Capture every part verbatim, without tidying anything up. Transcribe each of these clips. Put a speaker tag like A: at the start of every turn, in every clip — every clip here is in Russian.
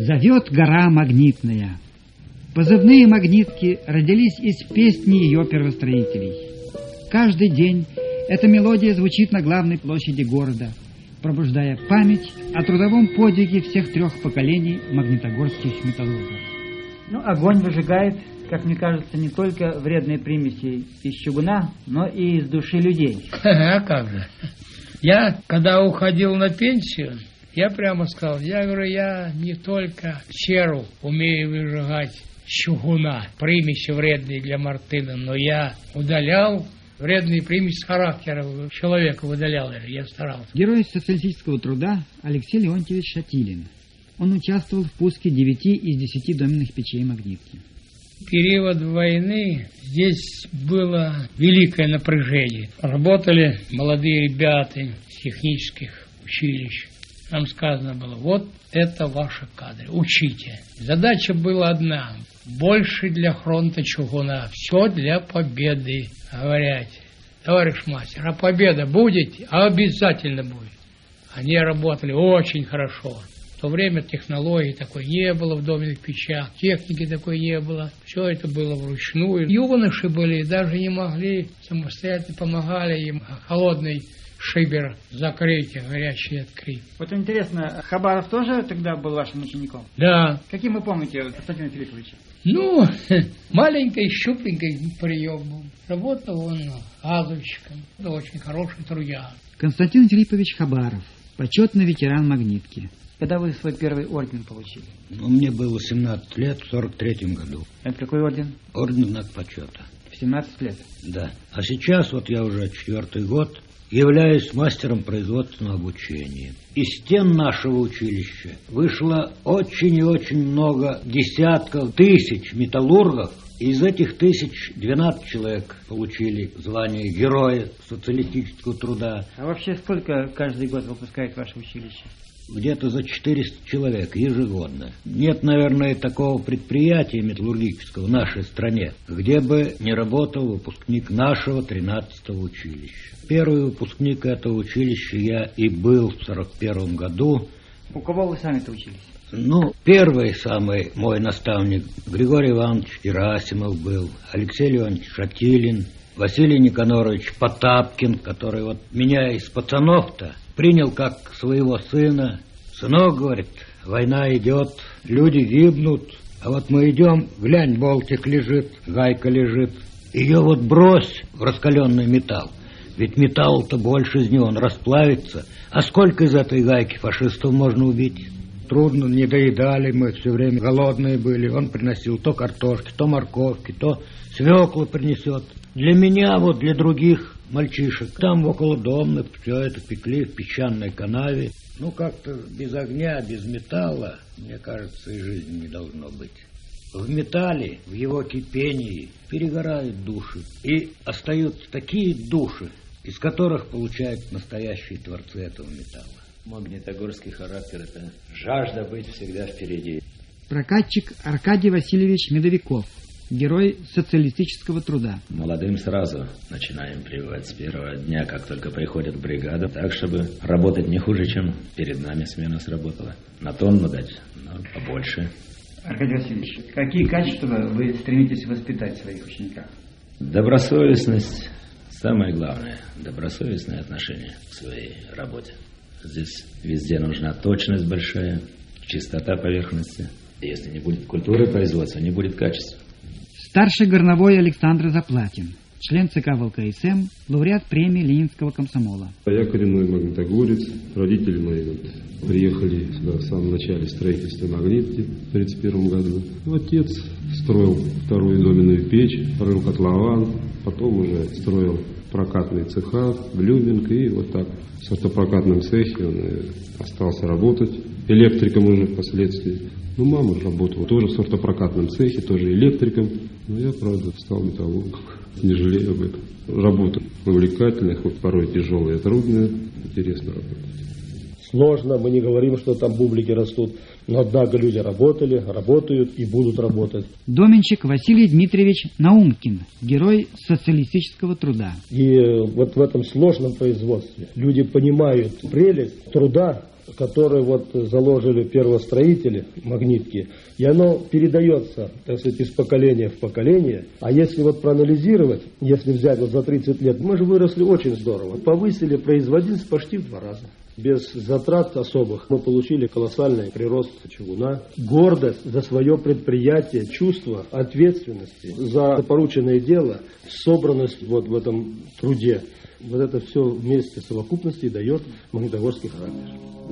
A: Зовет гора Магнитная. Позывные магнитки родились из песни ее первостроителей. Каждый день эта мелодия звучит на главной площади города, пробуждая память о трудовом подвиге всех трех поколений магнитогорских металлургов.
B: Ну, огонь выжигает, как мне кажется, не только вредные примеси из чугуна, но и из души людей.
C: А как же? Я, когда уходил на пенсию, я прямо сказал, я говорю, я не только серу умею выжигать чугуна, примеси вредные для Мартына, но я удалял вредные примеси характера человека, выдалял я старался.
A: Герой социалистического труда Алексей Леонтьевич Шатилин. Он участвовал в пуске девяти из десяти доменных печей магнитки.
C: В период войны здесь было великое напряжение. Работали молодые ребята с технических училищ. Нам сказано было, вот это ваши кадры, учите. Задача была одна, больше для фронта чугуна, все для победы. Говорят, товарищ мастер, а победа будет? Обязательно будет. Они работали очень хорошо. В то время технологий такой не было в доменных печах, техники такой не было. Все это было вручную. Юноши были, даже не могли самостоятельно, помогали им холодный шибер закрыть, а горячий открыть.
B: Вот интересно, Хабаров тоже тогда был вашим учеником?
C: Да.
B: Каким вы помните Константина Филипповича?
C: Ну, маленький, щупленький прием был. Работал он газовщиком. Это очень хороший трудяга.
A: Константин Филиппович Хабаров, почетный ветеран магнитки.
B: Когда вы свой первый орден получили?
D: Ну, мне было семнадцать лет в сорок третьем году.
B: Это какой орден?
D: Орден Знак почета.
B: В семнадцать лет?
D: Да. А сейчас, вот я уже четвертый год, являюсь мастером производственного обучения. Из стен нашего училища вышло очень и очень много десятков тысяч металлургов. Из этих тысяч двенадцать человек получили звание Героя социалистического труда.
B: А вообще сколько каждый год выпускает ваше училище?
D: Где-то за четыреста человек ежегодно. Нет, наверное, такого предприятия металлургического в нашей стране, где бы не работал выпускник нашего тринадцатого училища. Первый выпускник этого училища я и был в сорок первом году.
B: У кого вы сами-то учились?
D: Ну, первый самый мой наставник Григорий Иванович Герасимов был, Алексей Леонтьевич Шатилин, Василий Никонорович Потапкин, который вот меня из пацанов-то принял как своего сына. Сынок, говорит, война идет, люди гибнут, а вот мы идем, глянь, болтик лежит, гайка лежит. Ее вот брось в раскаленный металл, ведь металл-то больше из него, он расплавится. А сколько из этой гайки фашистов можно убить? Трудно, не доедали мы, все время голодные были. Он приносил то картошки, то морковки, то свеклу принесет. Для меня, вот для других мальчишек, там около дома все это пекли в песчаной канаве. Ну, как-то без огня, без металла, мне кажется, и жизни не должно быть. В металле, в его кипении перегорают души. И остаются такие души, из которых получают настоящие творцы этого металла.
E: Магнитогорский характер – это жажда быть всегда впереди.
A: Прокатчик Аркадий Васильевич Медовиков, герой социалистического труда.
E: Молодым сразу начинаем прививать с первого дня, как только приходит бригада, так, чтобы работать не хуже, чем перед нами смена сработала. На тонну дать, но побольше.
B: Аркадий Васильевич, какие качества вы стремитесь воспитать в своих учениках?
E: Добросовестность – самое главное. Добросовестное отношение к своей работе. Здесь везде нужна точность большая, чистота поверхности. Если не будет культуры производства, не будет качества.
A: Старший горновой Александр Заплатин, член ЦК ВЛКСМ, лауреат премии Ленинского комсомола.
F: Я коренной магнитогорец. Родители мои вот приехали сюда в самом начале строительства магнитки в тридцать первом году. Отец строил вторую доменную печь, рыл котлован, потом уже строил прокатные цеха в Любинг, и вот так в сортопрокатном цехе он остался работать. Электриком уже впоследствии. Ну, мама работала тоже в сортопрокатном цехе, тоже электриком. Но я, правда, стал металлургом. Не жалею об этом. Работа увлекательная, хоть порой тяжелая, трудная. Интересно работать.
G: Сложно, мы не говорим, что там бублики растут. Но, однако, люди работали, работают и будут работать.
A: Доменщик Василий Дмитриевич Наумкин, герой социалистического труда.
G: И вот в этом сложном производстве люди понимают прелесть труда которое вот заложили первостроители магнитки, и оно передается, так сказать, из поколения в поколение. А если вот проанализировать, если взять вот за тридцать лет, мы же выросли очень здорово. Повысили производительность почти в два раза. Без затрат особых мы получили колоссальный прирост чугуна, гордость за свое предприятие, чувство ответственности за порученное дело, собранность вот в этом труде. Вот это все вместе в совокупности дает магнитогорский характер.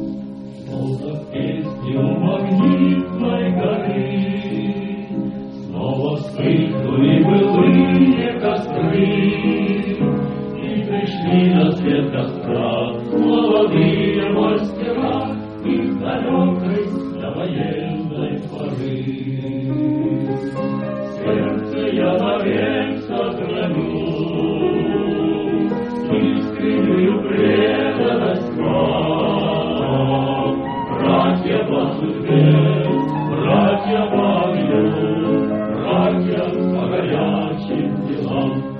H: Снова вспыхнули былые костры, и пришли на свет костра молодые мастера из далекой довоенной поры. Сердце я навек сохраню, искреннюю преданность вам, братья по судьбе, братья по огню, братья по горячим делам.